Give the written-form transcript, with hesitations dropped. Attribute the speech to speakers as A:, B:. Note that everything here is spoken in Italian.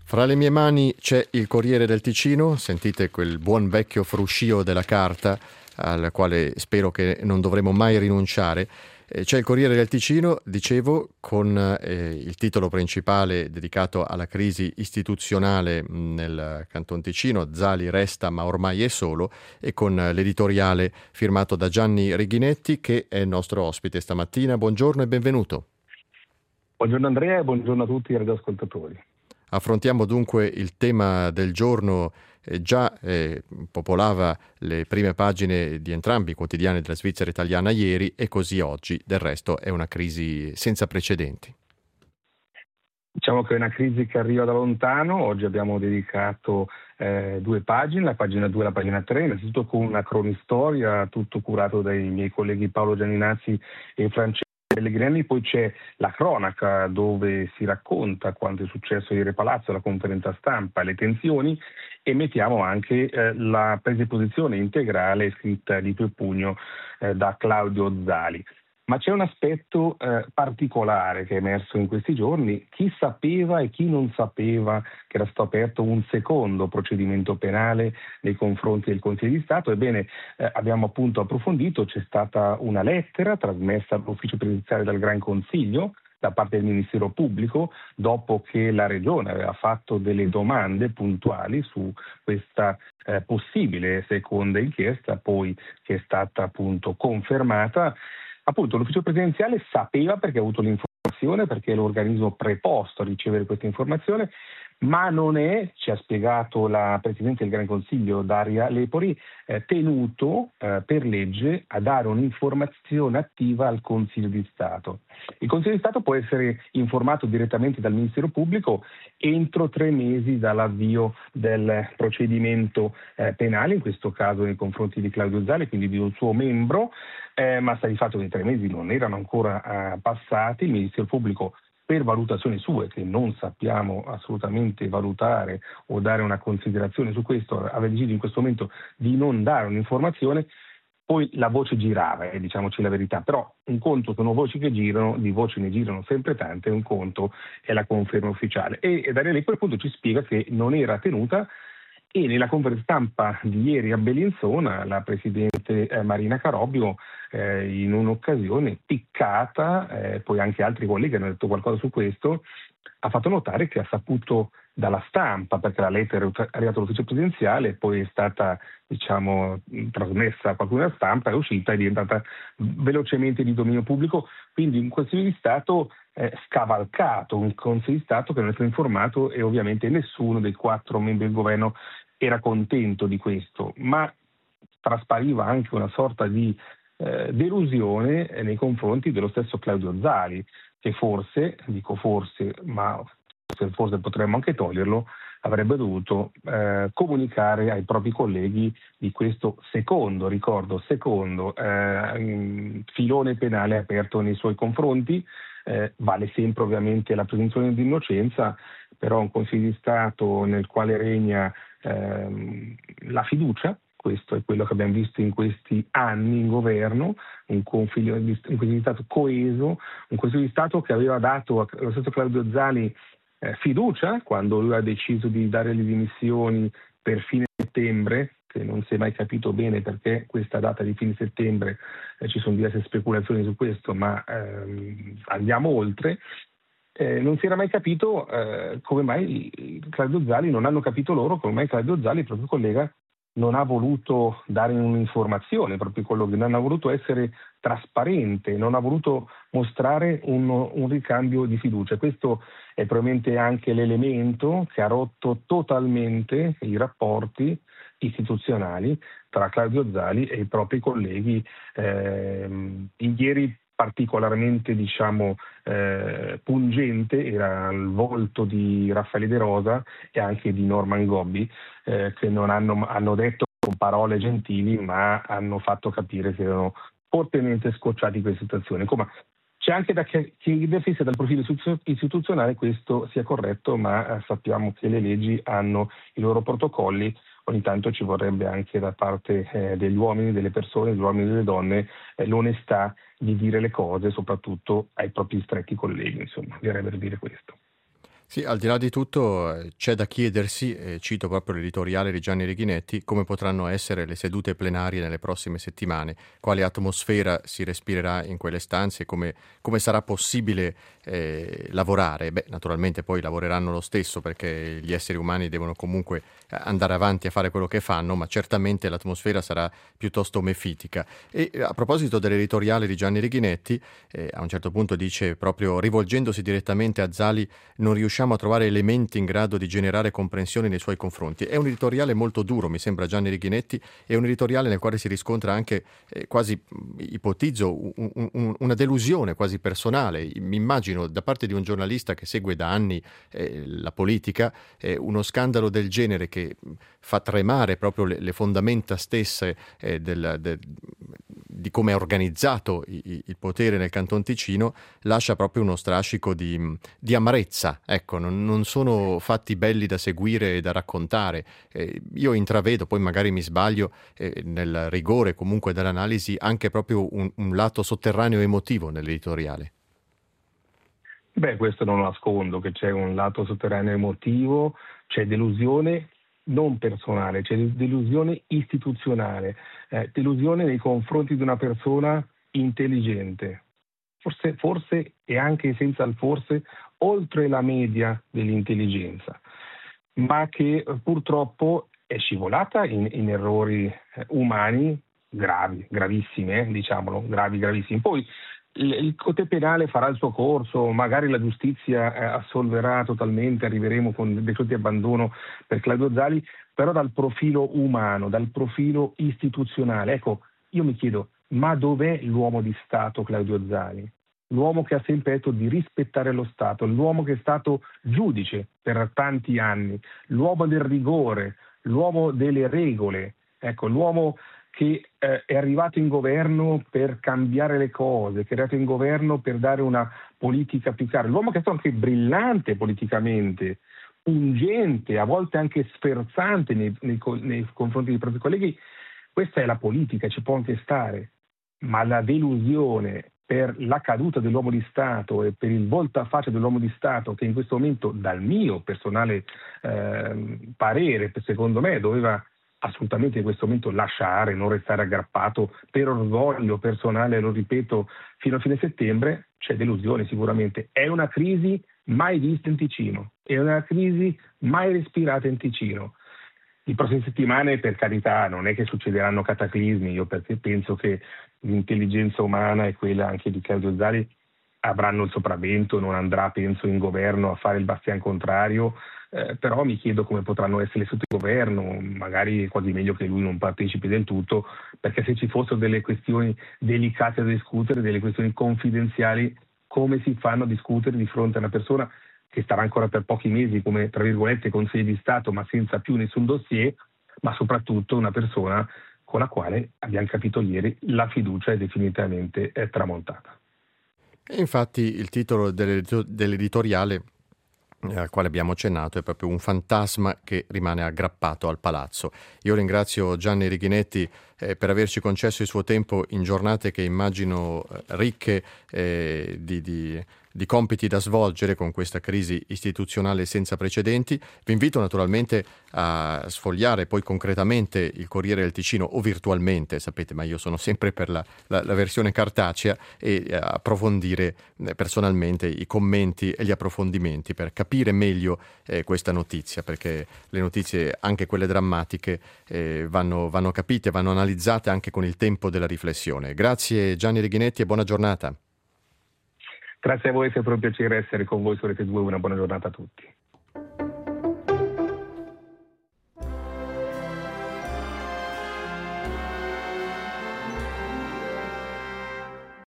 A: Fra le mie mani c'è il Corriere del Ticino, sentite quel buon vecchio fruscio della carta al quale spero che non dovremo mai rinunciare. C'è il Corriere del Ticino, dicevo, con il titolo principale dedicato alla crisi istituzionale nel Canton Ticino, Zali resta ma ormai è solo, e con l'editoriale firmato da Gianni Righinetti, che è il nostro ospite stamattina. Buongiorno e benvenuto.
B: Buongiorno Andrea e buongiorno a tutti i radioascoltatori.
A: Affrontiamo dunque il tema del giorno, già popolava le prime pagine di entrambi i quotidiani della Svizzera italiana ieri e così oggi. Del resto è una crisi senza precedenti.
B: Diciamo che è una crisi che arriva da lontano. Oggi abbiamo dedicato due pagine, la pagina 2 e la pagina 3, innanzitutto con una cronistoria, tutto curato dai miei colleghi Paolo Gianninazzi e Francesco Pellegrini. Poi c'è la cronaca dove si racconta quanto è successo ieri a Palazzo, la conferenza stampa, le tensioni, e mettiamo anche la presa di posizione integrale scritta di più pugno da Claudio Zali. Ma c'è un aspetto particolare che è emerso in questi giorni. Chi sapeva e chi non sapeva che era stato aperto un secondo procedimento penale nei confronti del Consiglio di Stato? Ebbene, abbiamo appunto approfondito, c'è stata una lettera trasmessa all'ufficio presidenziale del Gran Consiglio da parte del Ministero Pubblico, dopo che la Regione aveva fatto delle domande puntuali su questa possibile seconda inchiesta, poi che è stata appunto confermata. Appunto l'ufficio presidenziale sapeva, perché ha avuto l'informazione, perché è l'organismo preposto a ricevere questa informazione, ma non è, ci ha spiegato la Presidente del Gran Consiglio Daria Lepori, tenuto per legge a dare un'informazione attiva al Consiglio di Stato. Il Consiglio di Stato può essere informato direttamente dal Ministero Pubblico entro 3 mesi dall'avvio del procedimento penale, in questo caso nei confronti di Claudio Zali, quindi di un suo membro, ma sta di fatto che i 3 mesi non erano ancora passati. Il Ministero Pubblico, per valutazioni sue, che non sappiamo assolutamente valutare o dare una considerazione su questo, aveva deciso in questo momento di non dare un'informazione. Poi la voce girava, diciamoci la verità, però un conto sono voci che girano, di voci ne girano sempre tante, un conto è la conferma ufficiale. E Daria Lepori appunto ci spiega che non era tenuta, e nella conferenza stampa di ieri a Bellinzona la Presidente Marina Carobio, in un'occasione piccata, poi anche altri colleghi hanno detto qualcosa su questo, ha fatto notare che ha saputo dalla stampa, perché la lettera è arrivata all'ufficio presidenziale, poi è stata trasmessa a qualcuno della stampa, è uscita, è diventata velocemente di dominio pubblico, quindi un Consiglio di Stato scavalcato, un Consiglio di Stato che non è stato informato, e ovviamente nessuno dei 4 membri del governo era contento di questo, ma traspariva anche una sorta di delusione nei confronti dello stesso Claudio Zali, che forse, dico forse, ma forse potremmo anche toglierlo, avrebbe dovuto comunicare ai propri colleghi di questo secondo filone penale aperto nei suoi confronti. Vale sempre ovviamente la presunzione di innocenza, però un Consiglio di Stato nel quale regna la fiducia. Questo è quello che abbiamo visto in questi anni in governo, un Consiglio di Stato coeso, un Consiglio di Stato che aveva dato allo stesso Claudio Zali fiducia quando lui ha deciso di dare le dimissioni per fine settembre, che non si è mai capito bene perché questa data di fine settembre, ci sono diverse speculazioni su questo, ma andiamo oltre. Non si era mai capito come mai Claudio Zali, non hanno capito loro come mai Claudio Zali, il proprio collega, non ha voluto dare un'informazione, proprio quello che non ha voluto essere trasparente, non ha voluto mostrare un ricambio di fiducia. Questo è probabilmente anche l'elemento che ha rotto totalmente i rapporti istituzionali tra Claudio Zali e i propri colleghi. Ieri particolarmente pungente era il volto di Raffaele De Rosa e anche di Norman Gobbi, che non hanno detto con parole gentili, ma hanno fatto capire che erano fortemente scocciati di questa situazione. C'è anche da chiedersi se dal profilo istituzionale questo sia corretto, ma sappiamo che le leggi hanno i loro protocolli. Ogni tanto ci vorrebbe anche da parte degli uomini, delle persone, degli uomini e delle donne, l'onestà di dire le cose, soprattutto ai propri stretti colleghi, insomma, bisognerebbe dire questo.
A: Sì, al di là di tutto c'è da chiedersi, cito proprio l'editoriale di Gianni Righinetti, come potranno essere le sedute plenarie nelle prossime settimane, quale atmosfera si respirerà in quelle stanze, come sarà possibile lavorare. Beh, naturalmente poi lavoreranno lo stesso perché gli esseri umani devono comunque andare avanti a fare quello che fanno, ma certamente l'atmosfera sarà piuttosto mefitica. E a proposito dell'editoriale di Gianni Righinetti, a un certo punto dice proprio rivolgendosi direttamente a Zali: non riusciamo a trovare elementi in grado di generare comprensione nei suoi confronti. È un editoriale molto duro, mi sembra, Gianni Righinetti, è un editoriale nel quale si riscontra anche quasi, ipotizzo, una delusione quasi personale. Mi immagino da parte di un giornalista che segue da anni la politica, uno scandalo del genere che fa tremare proprio le fondamenta stesse di come è organizzato il potere nel Canton Ticino, lascia proprio uno strascico di amarezza. Ecco, non sono fatti belli da seguire e da raccontare. Io intravedo, poi magari mi sbaglio, nel rigore comunque dell'analisi, anche proprio un lato sotterraneo emotivo nell'editoriale.
B: Beh, questo non lo nascondo, che c'è un lato sotterraneo emotivo, c'è delusione non personale, c'è delusione istituzionale, delusione nei confronti di una persona intelligente, forse e anche senza il forse, oltre la media dell'intelligenza, ma che purtroppo è scivolata in errori umani gravi, gravissimi, diciamolo, gravi, gravissimi. Poi il Corte Penale farà il suo corso, magari la giustizia assolverà totalmente, arriveremo con decreto di abbandono per Claudio Zali, però dal profilo umano, dal profilo istituzionale. Ecco, io mi chiedo, ma dov'è l'uomo di Stato Claudio Zali? L'uomo che ha sempre detto di rispettare lo Stato, l'uomo che è stato giudice per tanti anni, l'uomo del rigore, l'uomo delle regole, ecco, l'uomo che è arrivato in governo per cambiare le cose, che è arrivato in governo per dare una politica più chiara, l'uomo che è stato anche brillante politicamente, pungente, a volte anche sferzante nei confronti dei propri colleghi. Questa è la politica, ci può anche stare, ma la delusione per la caduta dell'uomo di Stato e per il voltafaccia dell'uomo di Stato, che in questo momento, dal mio personale parere, secondo me, doveva assolutamente in questo momento lasciare, non restare aggrappato per orgoglio personale, lo ripeto, fino a fine settembre. C'è delusione sicuramente. È una crisi mai vista in Ticino, è una crisi mai respirata in Ticino. Le prossime settimane, per carità, non è che succederanno cataclismi, io perché penso che l'intelligenza umana e quella anche di Claudio Zali avranno il sopravvento, non andrà, penso, in governo a fare il bastian contrario, però mi chiedo come potranno essere sotto il governo, magari è quasi meglio che lui non partecipi del tutto, perché se ci fossero delle questioni delicate da discutere, delle questioni confidenziali, come si fanno a discutere di fronte a una persona che starà ancora per pochi mesi come, tra virgolette, consigliere di Stato, ma senza più nessun dossier, ma soprattutto una persona con la quale, abbiamo capito ieri, la fiducia è definitivamente tramontata.
A: E infatti il titolo dell'editoriale al quale abbiamo accennato è proprio un fantasma che rimane aggrappato al palazzo. Io ringrazio Gianni Righinetti per averci concesso il suo tempo in giornate che immagino ricche di compiti da svolgere con questa crisi istituzionale senza precedenti. Vi invito naturalmente a sfogliare poi concretamente il Corriere del Ticino o virtualmente, sapete, ma io sono sempre per la versione cartacea, e approfondire personalmente i commenti e gli approfondimenti per capire meglio questa notizia, perché le notizie, anche quelle drammatiche, vanno capite, vanno analizzate anche con il tempo della riflessione. Grazie Gianni Righinetti e buona giornata.
B: Grazie a voi, è sempre un piacere essere con voi su Rete 2, una buona giornata a tutti.